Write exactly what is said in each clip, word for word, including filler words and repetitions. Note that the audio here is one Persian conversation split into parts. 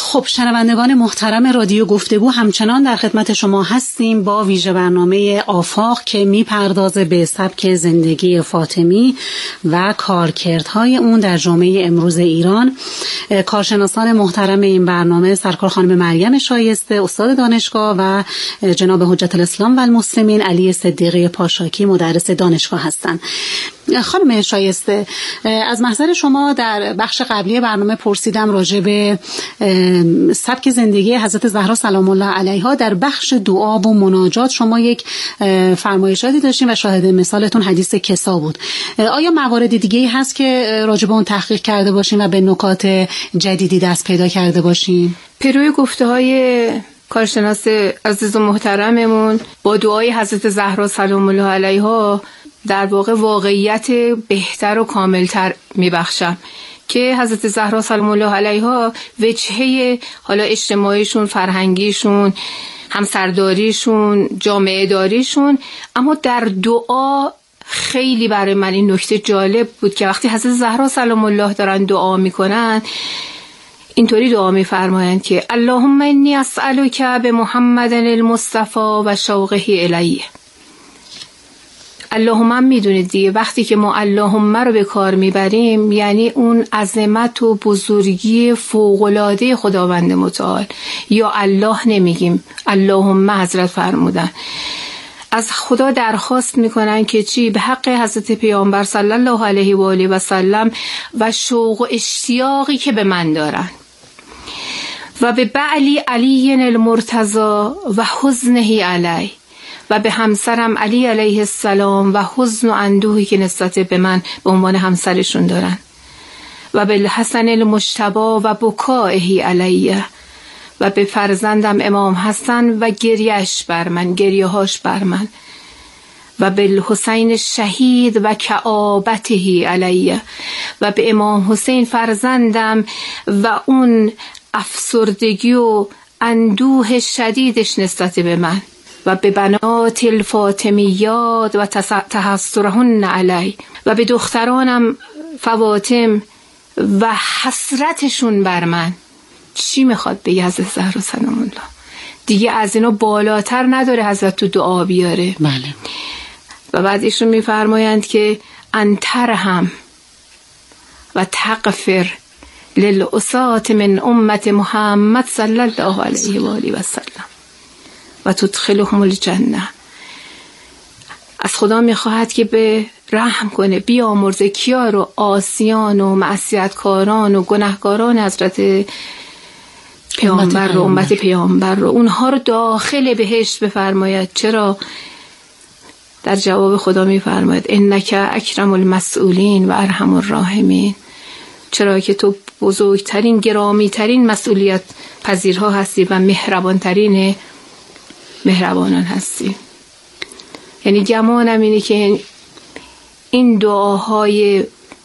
خب شنوندگان محترم رادیو گفتگو، همچنان در خدمت شما هستیم با ویژه برنامه آفاق که میپردازه به سبک زندگی فاطمی و کارکردهای اون در جامعه امروز ایران. کارشناسان محترم این برنامه سرکار خانم مریم شایسته استاد دانشگاه و جناب حجت الاسلام و المسلمین علی صدیقی پاشاکی مدرس دانشگاه هستند. خانم شایسته، از محضر شما در بخش قبلی برنامه پرسیدم راجع به سبک زندگی حضرت زهرا سلام الله علیها. در بخش دعا و مناجات شما یک فرمایشاتی داشتین و شاهد مثالتون حدیث کسا بود. آیا موارد دیگه‌ای هست که راجع به اون تحقیق کرده باشین و به نکات جدیدی دست پیدا کرده باشین؟ پیروی گفته‌های کارشناس عزیز و محترممون با دعای حضرت زهرا سلام الله علیها در واقع واقعیت بهتر و کاملتر میبخشم که حضرت زهرا سلام الله علیها وجهه حالا اجتماعیشون، فرهنگیشون، همسرداریشون، جامعه داریشون، اما در دعا خیلی برای من این نکته جالب بود که وقتی حضرت زهرا سلام الله دارن دعا میکنن اینطوری دعا میفرمایند که اللهم انی اسألک بمحمد المصطفى و شوقه الیه. اللهم هم میدونید دیگه، وقتی که ما اللهم رو به کار میبریم یعنی اون عظمت و بزرگی فوق‌العاده خداوند متعال، یا الله نمیگیم، اللهم حضرت فرمودن. از خدا درخواست میکنن که چی؟ به حق حضرت پیامبر صلی الله علیه و آله و سلم و شوق و اشتیاقی که به من دارن و به بعلی علی المرتضی و حزنه علی و به همسرم علی علیه السلام و حزن و اندوهی که نسبت به من به عنوان همسرشون دارن و به الحسن المجتبی و بکائه علیه و به فرزندم امام حسن و گریهش بر من، گریه هاش بر من و به الحسین شهید و کآبته علیه و به امام حسین فرزندم و اون افسردگی و اندوه شدیدش نسبت به من و به بنات الفاطمیات و تحسرهن علی و به دخترانم فواطم و حسرتشون بر من. چی میخواد به حضرت زهرا سلام الله دیگه؟ از اینو بالاتر نداره حضرت تو دعا بیاره. بله. و بعد ایشون میفرمایند که انترهم و تغفر للعصاة من امت محمد صلی الله علیه و آله و سلم و تدخلهم الجنه. از خدا میخواهد که به رحم کنه، بیامرزه کیا رو؟ آسیان و معصیتکاران و گناهکاران حضرت پیامبر رو، امت پیامبر رو، اونها رو داخل بهشت بفرماید. چرا؟ در جواب خدا میفرماید انک اکرم المسئولین و ارحم الراحمین. چرا که تو بزرگترین، گرامیترین مسئولیت پذیرها هستی و مهربانترین مهربانان هستی. یعنی گمانم اینه که این دعاهای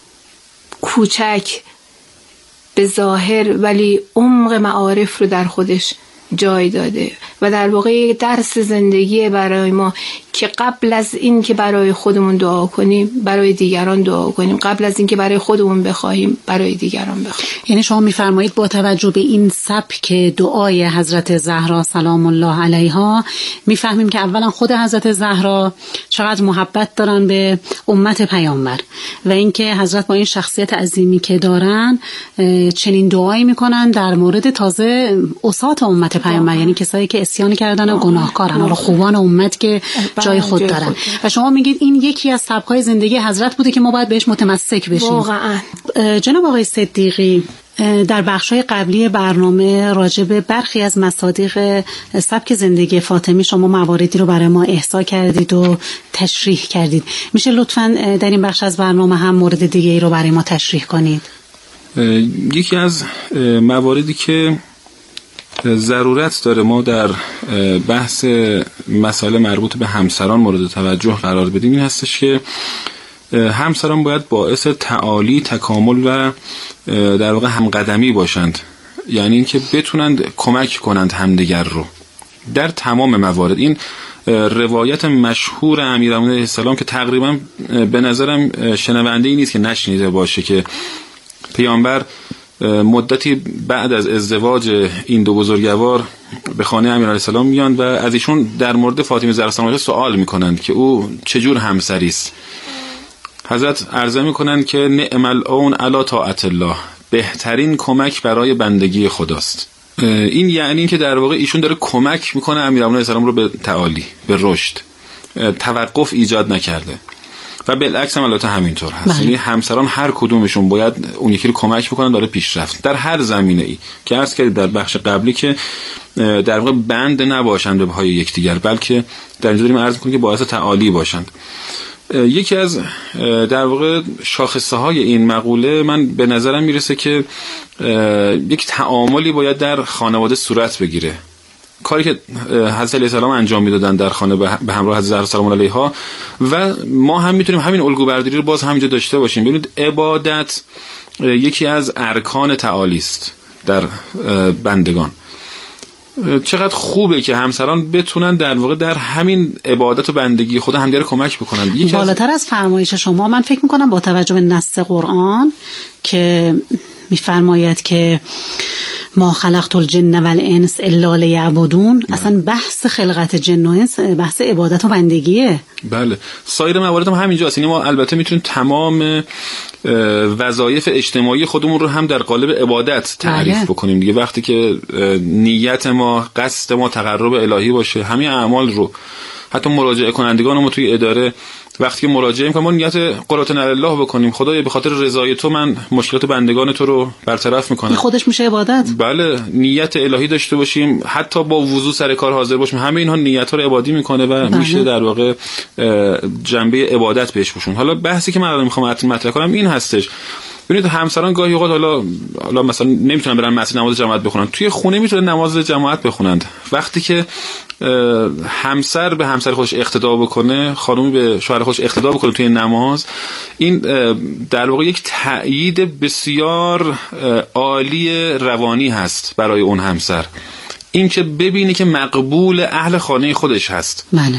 کوچک به ظاهر ولی عمق معارف رو در خودش جای داده و در واقع درس زندگی برای ما که قبل از این که برای خودمون دعا کنیم برای دیگران دعا کنیم، قبل از این که برای خودمون بخوایم برای دیگران بخوایم. یعنی شما میفرمایید با توجه به این سبک دعای حضرت زهرا سلام الله علیها میفهمیم که اولا خود حضرت زهرا چقدر محبت دارن به امت پیامبر و اینکه حضرت با این شخصیت عظیمی که دارن چنین دعایی میکنن در مورد تازه عصات امت پیامبر، یعنی کسایی که عصیان کردن و گناهکارن، حالا خوبان امت که جای خود دارن. و شما میگید این یکی از سبک‌های زندگی حضرت بوده که ما باید بهش متمسک بشیم. واقعا. جناب آقای صدیقی، در بخش‌های قبلی برنامه راجع به برخی از مصادیق سبک زندگی فاطمی شما مواردی رو برای ما احصا کردید و تشریح کردید. میشه لطفاً در این بخش از برنامه هم مورد دیگه‌ای رو برای ما تشریح کنید؟ یکی از مواردی که ضرورت داره ما در بحث مسائل مربوط به همسران مورد توجه قرار بدیم این هستش که همسران باید باعث تعالی، تکامل و در واقع همقدمی باشند، یعنی اینکه بتونند کمک کنند همدیگر رو در تمام موارد. این روایت مشهور امیرالمومنین علیه السلام که تقریبا به نظرم شنونده ای نیست که نشنیده باشه که پیامبر مدتی بعد از ازدواج این دو بزرگوار به خانه امیر علیه السلام میان و از ایشون در مورد فاطمه زهرا سلام علیها سوال میکنند که او چجور همسری است. حضرت عرضه میکنند که نعم العون علی طاعت الله، بهترین کمک برای بندگی خداست. این یعنی این که در واقع ایشون داره کمک میکنه امیرالمومنین علیه السلام رو به تعالی، به رشد، توقف ایجاد نکرده و بالعکس هم البته همینطور هست. یعنی همسران هر کدومشون باید اون یکی رو کمک بکنن داره پیشرفت در هر زمینه ای که عرض کردید در بخش قبلی که در واقع بند نباشند به پای یکدیگر، بلکه در اینجا داریم عرض می‌کنیم که باعث تعالی باشند. یکی از در واقع شاخصه های این مقوله من به نظرم میرسه که یک تعاملی باید در خانواده صورت بگیره. کاری که حضرت علیه السلام انجام میدادن در خانه به همراه حضرت زهرا سلام علیها و ما هم میتونیم همین الگو برداری رو باز همینجا داشته باشیم. ببینید عبادت یکی از ارکان تعالی است در بندگان. چقدر خوبه که همسران بتونن در واقع در همین عبادت و بندگی خدا همدیگه کمک بکنن. بالاتر از فرمایش شما من فکر میکنم با توجه به نص قرآن که میفرماید که ما خلقت الجن والانس الا لیعبدون، اصلا بحث خلقت جن و انس بحث عبادت و بندگیه. بله، سایر موارد هم همینجاست. یعنی ما البته میتونیم تمام وظایف اجتماعی خودمون رو هم در قالب عبادت تعریف بله. بکنیم دیگه. وقتی که نیت ما، قصد ما تقرب الهی باشه، همین اعمال رو حتی مراجعه کنندگان ما توی اداره وقتی که مراجعه می‌کنیم ما نیت قربتنا الله بکنیم، خدایا به خاطر رضای تو من مشکلات بندگان تو رو برطرف می‌کنم، خودش میشه عبادت. بله، نیت الهی داشته باشیم، حتی با وضو سر کار حاضر باشیم، همه اینها نیت‌ها رو عبادی می‌کنه و بله. میشه در واقع جنبه عبادت بهش بشون. حالا بحثی که من الان می‌خوام مطرح کنم این هستش. ببینید همسران گاهی اوقات حالا حالا مثلا نمیتونن برن مسجد نماز جماعت بخونن، توی خونه میتونن نماز جماعت بخونند. وقتی که همسر به همسر خودش اقتدا بکنه، خانومی به شوهر خودش اقتدا بکنه توی نماز، این در واقع یک تأیید بسیار عالی روانی هست برای اون همسر، این که ببینه که مقبول اهل خانه خودش هست. بله.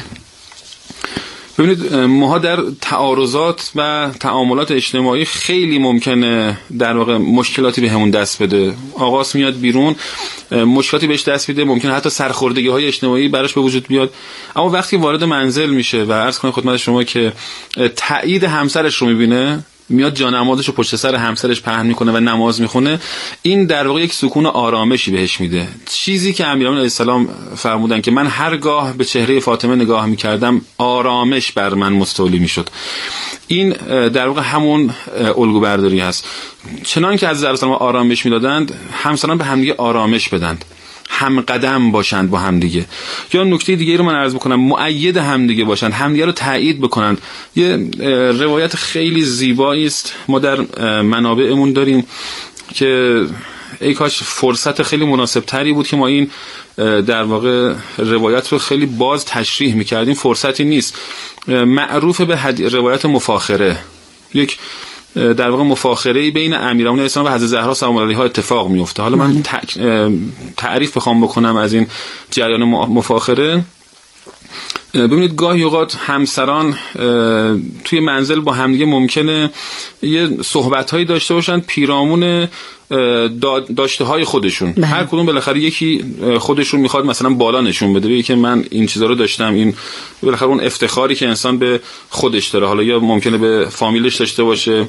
ببینید ماها در تعارضات و تعاملات اجتماعی خیلی ممکنه در واقع مشکلاتی به همون دست بده. آقاس میاد بیرون، مشکلاتی بهش دست میده، ممکنه حتی سرخوردگی های اجتماعی براش به وجود بیاد، اما وقتی وارد منزل میشه و عرض کنم خدمت شما که تایید همسرش رو میبینه، میاد جانمازش رو پشت سر همسرش پهن میکنه و نماز میخونه، این در واقع یک سکون و آرامشی بهش میده. چیزی که امیرالمومنین علیه السلام فرمودن که من هرگاه به چهره فاطمه نگاه میکردم آرامش بر من مستولی میشد. این در واقع همون الگو برداری هست. چنان که از زهرا سلام آرامش میدادند، همسران به همدیگه آرامش بدند، هم قدم باشند با همدیگه. یا نکته دیگه رو من عرض میکنم، مؤید همدیگه باشند، همدیگه رو تایید بکنند. یه روایت خیلی زیبایی است ما در منابعمون داریم که ای کاش فرصت خیلی مناسب تری بود که ما این در واقع روایت رو خیلی باز تشریح میکردیم، فرصتی نیست. معروف به روایت مفاخره، یک در واقع مفاخره‌ای بین امیرالمومنین علیه السلام و حضرت زهرا سلام علیها اتفاق میفته. حالا من تعریف بخوام بکنم از این جریان مفاخره، ببینید گاهی اوقات همسران توی منزل با همدیگه ممکنه یه صحبت‌هایی داشته باشن پیرامون داشته های خودشون. بله. هر کدوم بالاخره یکی خودشون میخواد مثلا بالا نشون بده، بگه که من این چیزا رو داشتم، این بالاخره اون افتخاری که انسان به خودش داره، حالا یا ممکنه به فامیلش داشته باشه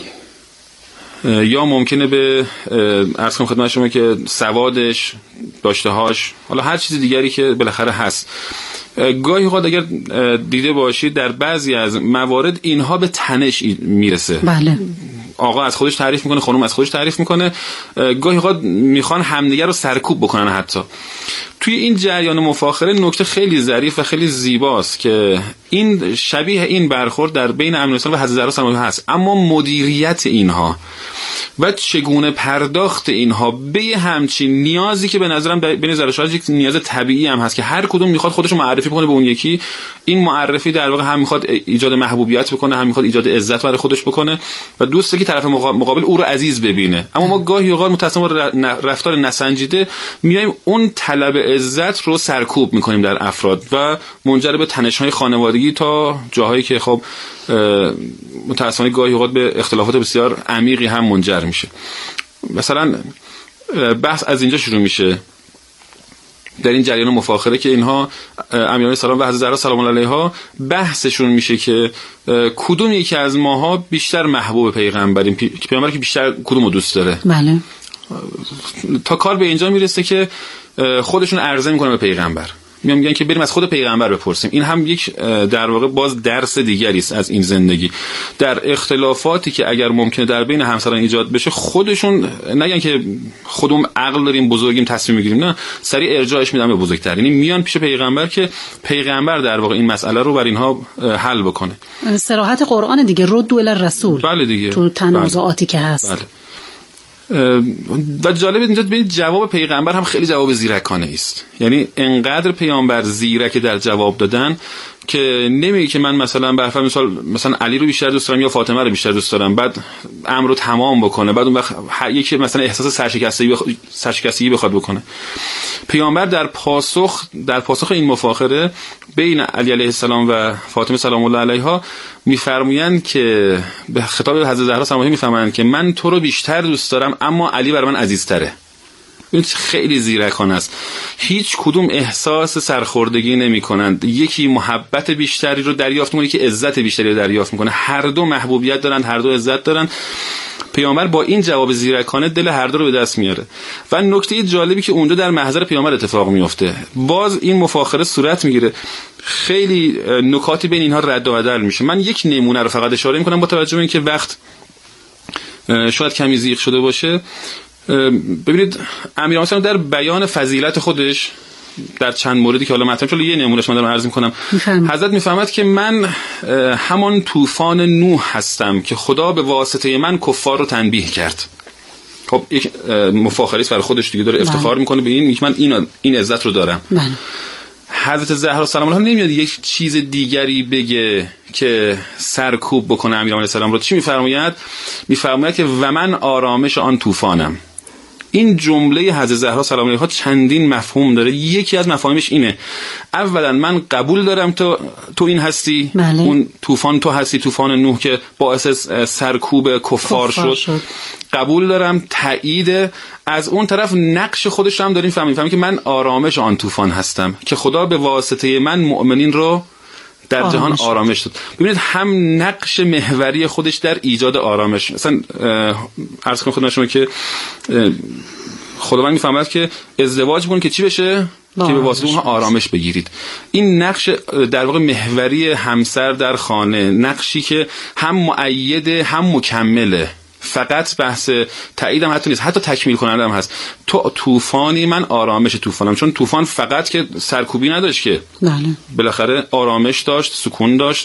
یا ممکنه به عرض کنم خدمت شما که سوادش، داشته‌هاش، حالا هر چیز دیگری که بالاخره هست. گاهی اوقات اگر دیده باشید در بعضی از موارد اینها به تنش میرسه. بله. آقا از خودش تعریف میکنه، خانم از خودش تعریف میکنه، گاهی اوقات میخوان همدیگه رو سرکوب بکنن. حتی توی این جریان مفاخره نکته خیلی ظریف و خیلی زیباست که این شبیه این برخورد در بین امیرالمومنین و حضرت زهرا سلام علیها هست، اما مدیریت اینها و چگونه پرداخت اینها به همچین نیازی که به نظرم بین زرشاج یک نیاز طبیعی هم هست که هر کدوم میخواد خودش رو معرفی کنه به اون یکی. این معرفی در واقع هم میخواد ایجاد محبوبیت بکنه، هم میخواد ایجاد عزت برای خودش بکنه و دوسته که طرف مقابل او رو عزیز ببینه. اما ما گاهی اوقات متأسفانه رفتار نسنجیده میایم اون طلب عزت رو سرکوب میکنیم در افراد و منجر به تنش‌های خانوادگی تا جاهایی که خب متأسفانه گاهی اوقات به اختلافات بسیار عمیقی هم منجر میشه. مثلا بحث از اینجا شروع میشه در این جریان مفاخره که اینها امیران سلام و حضرت زهرا سلام الله علیها بحثشون میشه که کدوم یکی از ماها بیشتر محبوب پیغمبریم، پیغمبر که بیشتر کدومو دوست داره. بله. تا کار به اینجا میرسه که خودشون عرضه میکنن به پیغمبر، میان میگن که بریم از خود پیغمبر بپرسیم. این هم یک در واقع باز درس دیگری است از این زندگی. در اختلافاتی که اگر ممکنه در بین همسران ایجاد بشه، خودشون نگن که خودمون عقل داریم بزرگیم تصمیم میگیریم، نه، سریع ارجاعش میدن به بزرگتر، یعنی میان پیش پیغمبر که پیغمبر در واقع این مسئله رو بر اینها حل بکنه. صراحت قرآن دیگه، رد الی الرسول. بله دیگه، تو تنازعاتی که هست. بله. و جالب اینجا ببینید جواب پیغمبر هم خیلی جواب زیرکانه است. یعنی انقدر پیامبر زیرک در جواب دادن که نمیگه که من مثلا به فرض مثال مثلا علی رو بیشتر دوست دارم یا فاطمه رو بیشتر دوست دارم، بعد امر رو تمام بکنه، بعد اون وقت یکی مثلا احساس سرشکستگی بخ... سرشکستگی بخواد بکنه. پیامبر در پاسخ در پاسخ این مفاخره بین علی علیه السلام و فاطمه سلام الله علیها میفرمایند که به خطاب حضرت زهرا سلام الله میفرمایند که من تو رو بیشتر دوست دارم اما علی برای من عزیزتره. این خیلی زیرکانه است. هیچ کدوم احساس سرخوردگی نمی کنند. یکی محبت بیشتری رو دریافت میکنه، یکی عزت بیشتری رو دریافت میکنه. هر دو محبوبیت دارن، هر دو عزت دارن. پیامبر با این جواب زیرکانه دل هر دو رو به دست میاره. و نکته جالبی که اونجا در محضر پیامبر اتفاق میفته، باز این مفاخره صورت میگیره، خیلی نکاتی بین اینها رد و بدل میشه. من یک نمونه رو فقط اشاره میکنم با توجه به اینکه وقت شاید کمی زیغ شده باشه. ببینید امیرالمومنین در بیان فضیلت خودش در چند موردی که حالا مطرح شده، یه نمونهش من دارم عرض می‌کنم. حضرت میفهمد که من همان طوفان نوح هستم که خدا به واسطه من کفار رو تنبیه کرد. خب یک مفاخره است برای خودش دیگه، داره افتخار میکنه به این که من این این عزت رو دارم. بله. حضرت زهرا سلام الله نمیاد یک چیز دیگری بگه که سرکوب بکنه امیرالمومنین علیه السلام رو. چی میفرماید؟ میفرماید که و من آرامش آن طوفانم. این جمله حضرت زهرا سلام الله علیها چندین مفهوم داره. یکی از مفاهیمش اینه، اولا من قبول دارم تو تو این هستی، بله. اون طوفان تو هستی، طوفان نوح که باعث سرکوب کفار, کفار شد. شد قبول دارم، تایید. از اون طرف نقش خودش هم داریم فهمیم فهمیم که من آرامش آن طوفان هستم که خدا به واسطه من مؤمنین رو در آرامش جهان آرامش داد. ببینید هم نقش محوری خودش در ایجاد آرامش. مثلا عرض کنم خدمت شما که خداوند میفهمد که ازدواج بکنید که چی بشه؟ که به واسطه اونها آرامش بگیرید. این نقش در واقع محوری همسر در خانه، نقشی که هم مؤیده هم مکمله. فقط بحث تایید هم حتی نیست، حتی تکمیل کننده هم هست. تو طوفانی، من آرامش طوفانم. چون طوفان فقط که سرکوبی نداشت که، بله. بالاخره آرامش داشت، سکون داشت،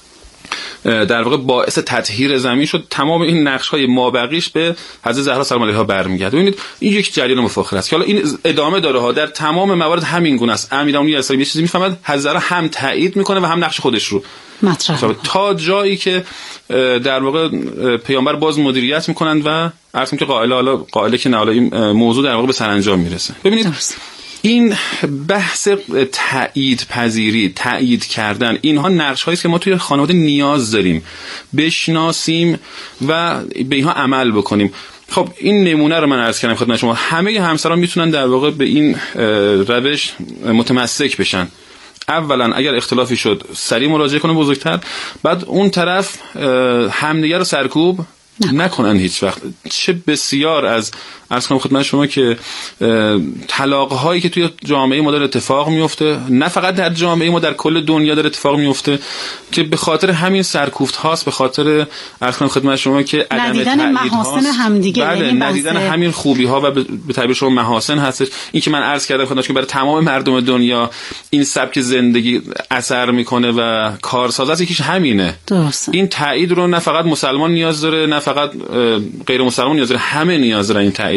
در واقع باعث تطهیر زمین شد. تمام این نقش‌های مابقیش به حضرت زهرا سلام الله علیها برمیگرده. ببینید این یک جریان مفاخره است که حالا این ادامه داره ها، در تمام موارد همین گونه است. امیرالمومنین علیه السلام یه چیزی میفهمد، حضرت زهرا هم تایید میکنه و هم نقش خودش رو مطرح، تا جایی که در واقع پیامبر باز مدیریت میکنند و عرض که قائله حالا قائله که نه حالا این موضوع در واقع به سرانجام میرسه. ببینید درست. این بحث تایید پذیری، تایید کردن، اینها نقش هایی است که ما توی خانواده نیاز داریم بشناسیم و به اینها عمل بکنیم. خب این نمونه رو من عرض کردم خدمت شما. همه همسران میتونن در واقع به این روش متمسک بشن. اولا اگر اختلافی شد سریع مراجعه کنه بزرگتر، بعد اون طرف همدیگه رو سرکوب نکنن هیچ وقت. چه بسیار از عرض کنم خدمت شما که طلاق هایی که توی جامعه ما داره اتفاق میفته، نه فقط در جامعه ما، در کل دنیا داره اتفاق میفته، که به خاطر همین سرکوفت هاست، به خاطر عرض کنم خدمت شما که عدم ندیدن محاسن همدیگه، بله، ندیدن همین خوبی ها و به تعبیر شما محاسن هستش. این که من عرض کردم خدمت شما برای تمام مردم دنیا این سبک زندگی اثر میکنه و کارساز است، یکیش همینه. درسته. این تایید رو نه فقط مسلمان نیاز داره، نه فقط غیر مسلمان نیاز داره، همه نیاز دارن این تایید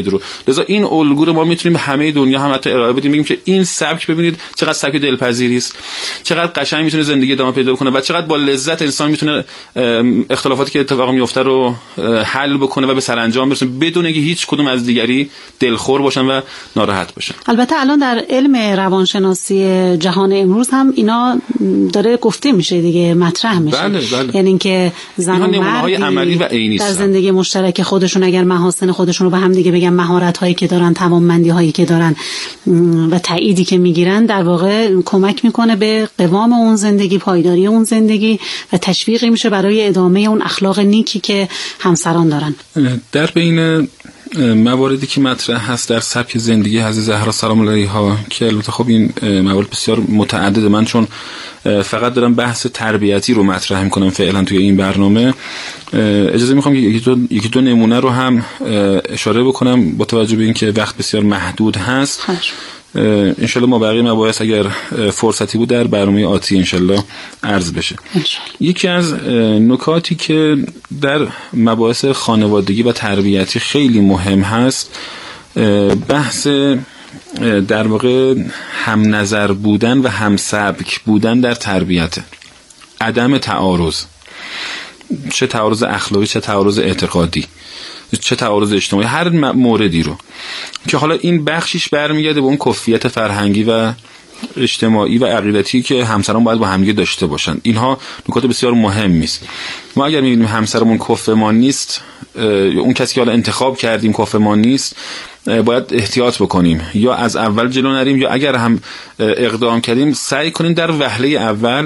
عقاید رو. لذا این الگو رو ما میتونیم به همه دنیا هم حتی ارائه بدیم، بگیم که این سبک ببینید چقدر سبک دلپذیری است، چقدر قشنگ میتونه زندگی ادامه پیدا کنه و چقدر با لذت انسان میتونه اختلافاتی که اتفاق میفته رو حل بکنه و به سرانجام برسونه بدون اینکه هیچ کدوم از دیگری دلخور باشن و ناراحت باشن. البته الان در علم روانشناسی جهان امروز هم اینا داره گفته میشه دیگه، مطرح میشه. بله بله. یعنی اینکه زن و نمونه‌های عملی و عینی در زندگی مشترک خودشون اگر محاسن خودشون رو به هم دیگه بگن، مهارت هایی که دارن، توانمندی هایی که دارن و تأییدی که میگیرن، در واقع کمک میکنه به قوام اون زندگی، پایداری اون زندگی و تشویقی میشه برای ادامه اون اخلاق نیکی که همسران دارن. در بین مواردی که مطرح هست در سبک زندگی حضرت زهرا سلام علیها که البته خب این موارد بسیار متعدده، من چون فقط دارم بحث تربیتی رو مطرح میکنم فعلا توی این برنامه، اجازه میخوام که یکی دو, یکی دو نمونه رو هم اشاره بکنم با توجه به اینکه وقت بسیار محدود هست. انشالله ما بقیه مباحث اگر فرصتی بود در برنامه آتی انشالله عرض بشه. یکی از نکاتی که در مباحث خانوادگی و تربیتی خیلی مهم هست بحث در واقع هم نظر بودن و هم سبک بودن در تربیت، عدم تعارض، چه تعارض اخلاقی چه تعارض اعتقادی چه تعارض اجتماعی، هر موردی رو که حالا این بخشیش برمیگرده به اون کفیت فرهنگی و اجتماعی و عقیدتی که همسران باید با همدیگه داشته باشن. اینها نکات بسیار مهمی است. ما اگر می‌بینیم همسرمون کفء ما نیست، اون کسی که حالا انتخاب کردیم کفء ما نیست، باید احتیاط بکنیم، یا از اول جلو نریم، یا اگر هم اقدام کردیم سعی کنیم در وهله اول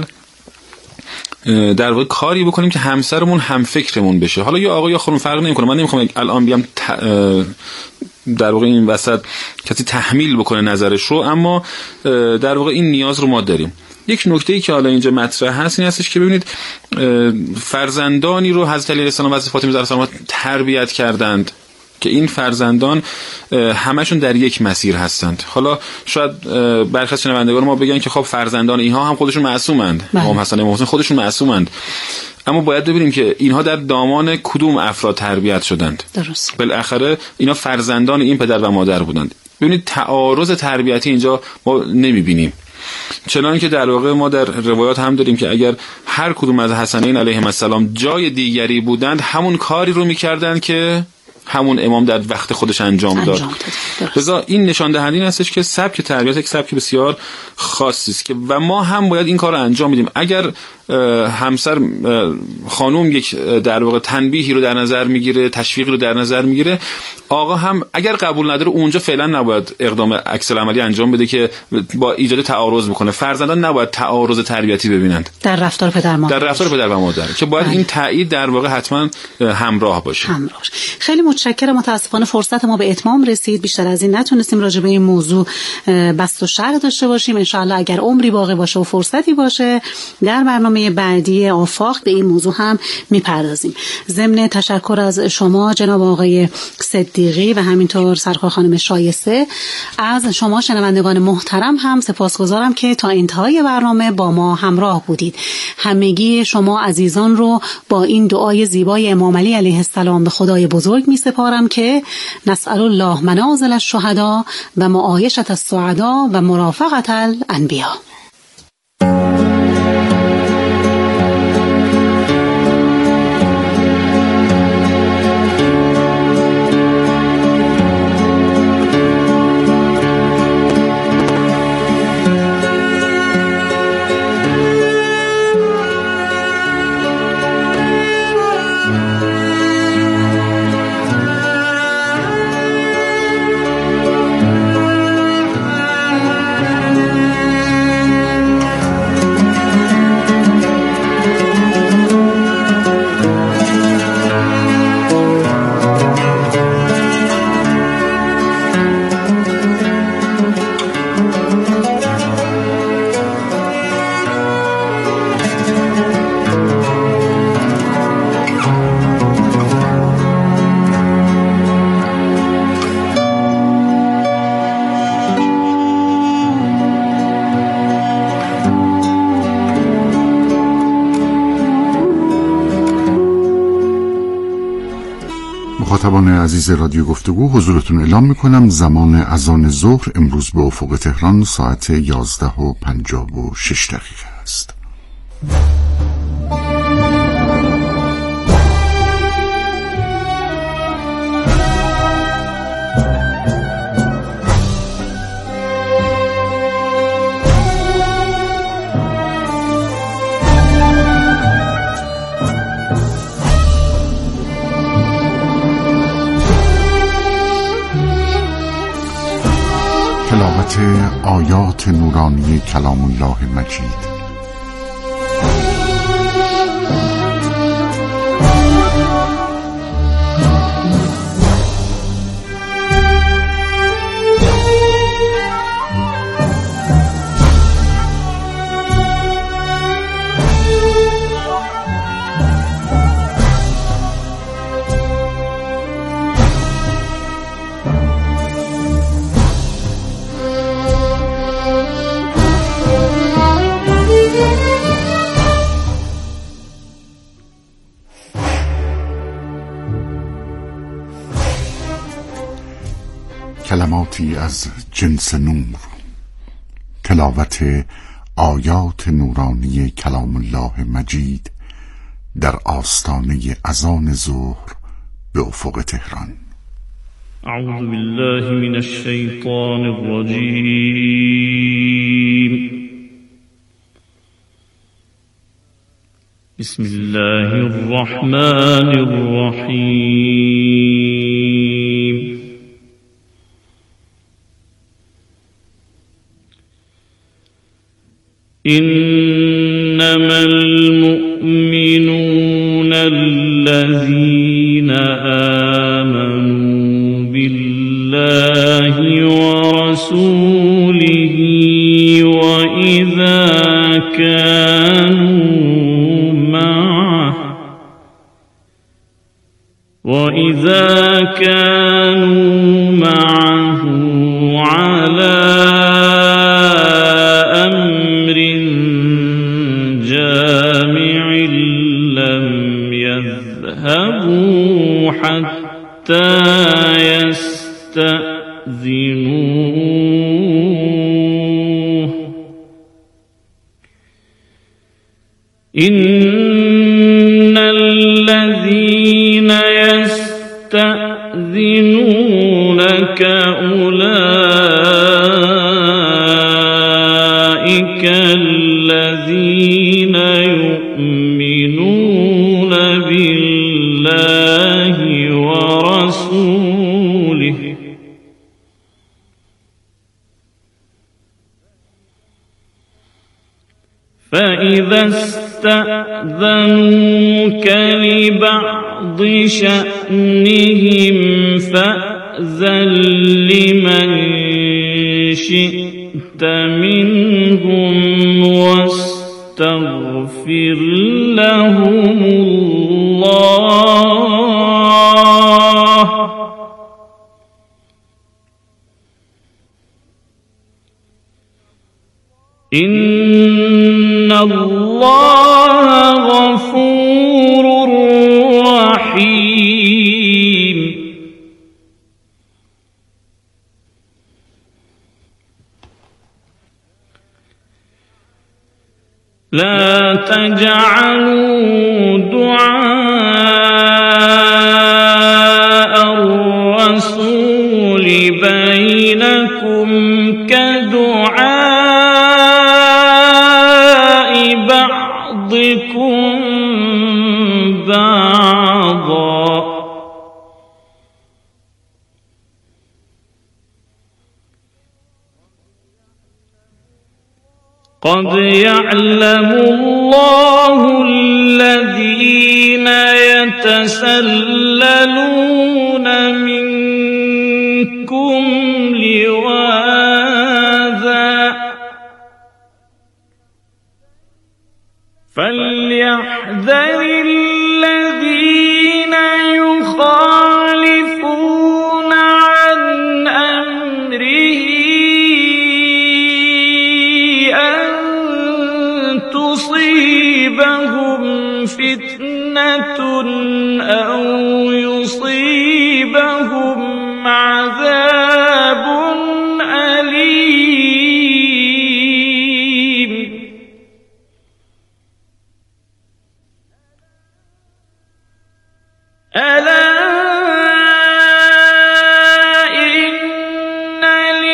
در واقع کاری بکنیم که همسرمون هم فکرمون بشه. حالا یا آقا یا خانم فرق نمیکنه، من نمیخوام الان بیام در واقع این وسط کسی تحمیل بکنه نظرش رو، اما در واقع این نیاز رو ما داریم. یک نکته‌ای که حالا اینجا مطرح هست این هستش که ببینید فرزندانی رو حضرت علی علیه السلام و حضرت فاطمه زهرا السلام تربیت کردند که این فرزندان همشون در یک مسیر هستند. حالا شاید برخی از شنوندگان ما بگن که خب فرزندان اینها هم خودشون معصومند، امام حسن امام حسین خودشون معصومند، اما باید ببینیم که اینها در دامان کدوم افراد تربیت شدند. درست. بالاخره اینا فرزندان این پدر و مادر بودند. ببینید تعارض تربیتی اینجا ما نمیبینیم، چنان که در واقع ما در روایات هم داریم که اگر هر کدوم از حسنین علیهم السلام جای دیگری بودند همون کاری رو میکردند که همون امام در وقت خودش انجام داد. لذا این نشان دهنده این هستش که سبک تربیت یک سبک بسیار خاصی است که و ما هم باید این کار رو انجام بدیم. اگر همسر خانوم یک در واقع تنبیهی رو در نظر میگیره، تشویقی رو در نظر میگیره، آقا هم اگر قبول نداره اونجا فعلا نباید اقدام عکس العملی انجام بده که با ایجاد تعارض بکنه. فرزندان نباید تعارض تربیتی ببینند در رفتار پدر مادر، در رفتار پدر و مادر، که باید این تایید در واقع حتما همراه باشه. همراه. خیلی متشکرم. متاسفانه فرصت ما به اتمام رسید، بیشتر از این نتونستیم راجع به این موضوع بسط و شرح داشته باشیم. ان شاءالله اگر عمری باقی باشه و فرصتی باشه در برنامه بعدی آفاق به این موضوع هم میپردازیم. ضمن تشکر از شما جناب آقای صدیقی و همینطور سرکار خانم شایسته، از شما شنوندگان محترم هم سپاسگزارم که تا انتهای برنامه با ما همراه بودید. همگی شما عزیزان رو با این دعای زیبای امام علی علیه السلام به خدای بزرگ می سپارم که نسأل الله منازل الشهدا و معایشة السعدا و مرافقة الانبیا. مخاطبان عزیز رادیو گفتگو، حضورتون اعلام میکنم زمان اذان ظهر امروز به افق تهران ساعت یازده و پنجاه و شش دقیقه است. تلاوت آیات نورانی کلام الله مجید. کلماتی از جنس نور، تلاوت آیات نورانی کلام الله مجید در آستانه اذان ظهر به افق تهران. اعوذ بالله من الشیطان الرجیم. بسم الله الرحمن الرحیم. إنما المؤمنون الذين آمنوا بالله ورسوله وإذا كانوا معه وإذا كانوا معه على حتى يستأذنوه إن الذين يستأذنونك أولئك الذين يؤمنون بالله ورسوله فإذا استأذنوك لبعض شأنهم فأذن لمن شئت منهم واستغفر لهم الله إن الله غفور رحيم. لا تجعلوا دعاء الرسول بينكم كدعاء بعضكم بعضا قد يعلم الله الذين يتسللون منكم لواذا فليحذر الذين يخالفون عن أمره أن تصيبهم فتنة أو يصيبهم يصيبهم عذاب أليم. ألا إن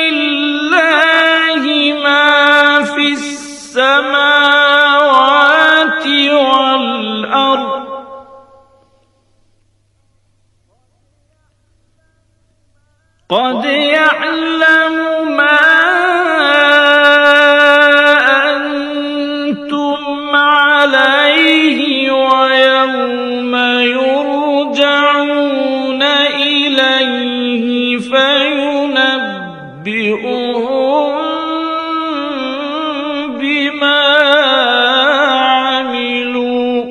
لله ما في السماوات والأرض قد يعلم ما أنتم عليه ويوم يرجعون إليه فينبئهم بما عملوا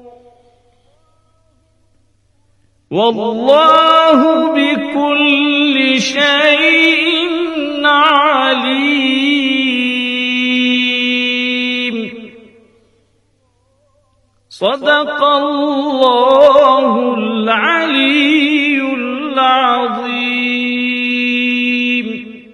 والله بكل شيء عليم. صدق الله العلي العظيم.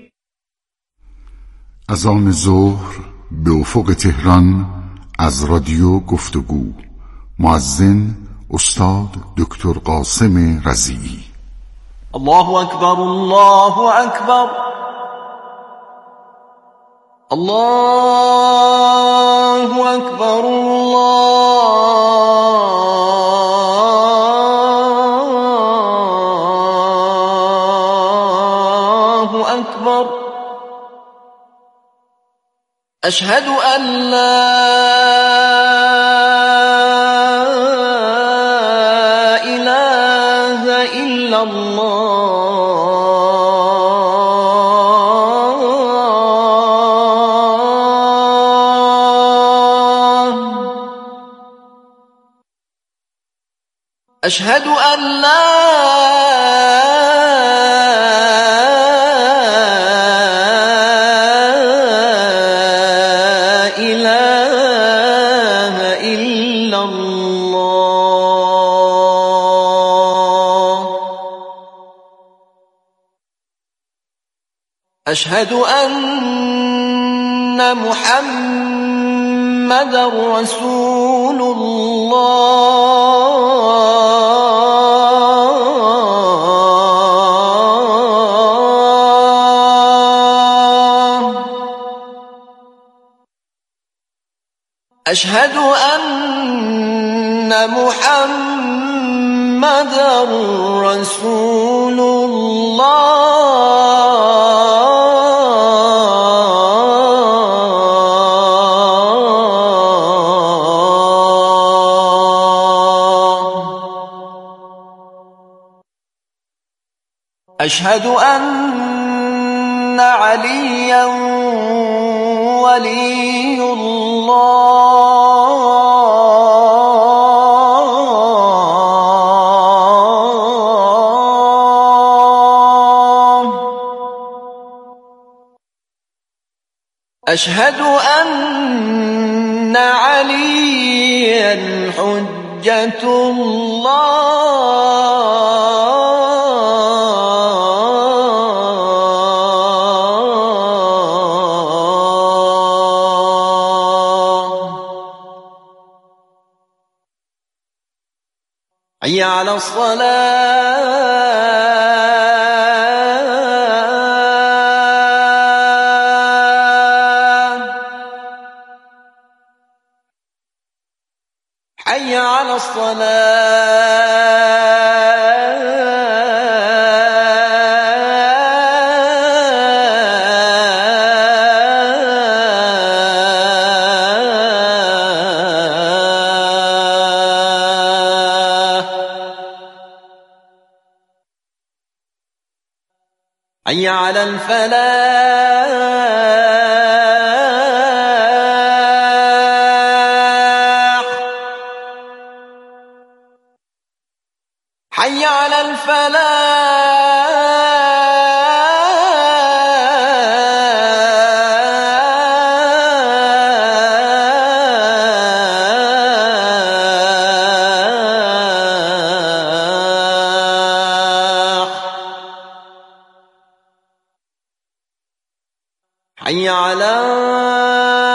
اذان ظهر به افق تهران از رادیو گفتگو. مؤذن استاد دکتر قاسم رضیعی. الله أكبر الله أكبر الله أكبر الله أكبر. أشهد أن لا إله إلا الله أشهد أن لا إله إلا الله. أشهد أن محمدا رسول الله. أشهد أن محمدا رسول الله. أشهد أن عليا ولي الله. أشهد أن عليا حجة الله. حي على الصلاة. حي على الصلاة. حي على الفلاح. حي على الفلاح. حي على